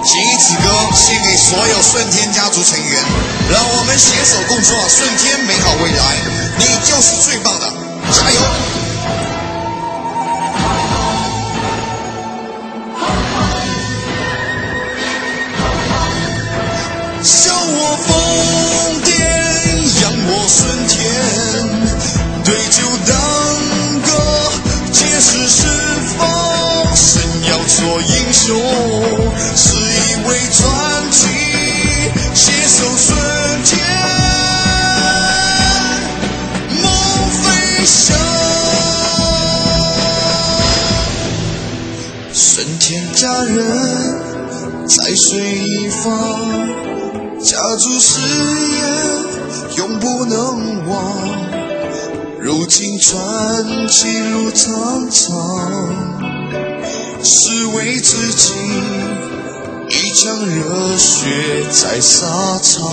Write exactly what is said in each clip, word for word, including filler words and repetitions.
写一支歌献给所有顺天家族成员，让我们携手共创顺天美好未来。你就是最棒的，加油！笑我疯癫，扬我顺天，对酒当歌，解释是否神要做英雄，是一位传奇，携手顺天，梦飞翔。顺天家人在水一方，家族事业永不能忘，如今传奇路苍苍，是为自己一腔热血在沙场。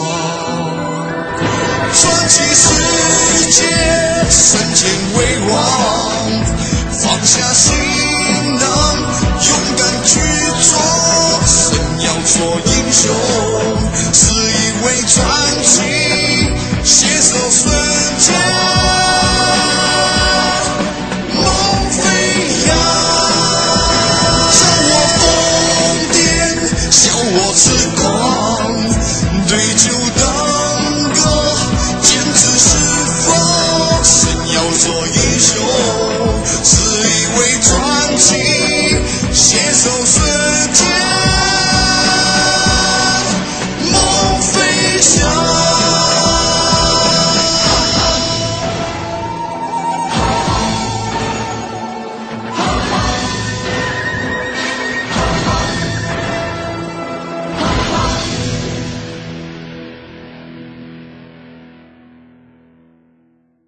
传奇世界，顺天为王，放下行囊，勇敢去做，神要做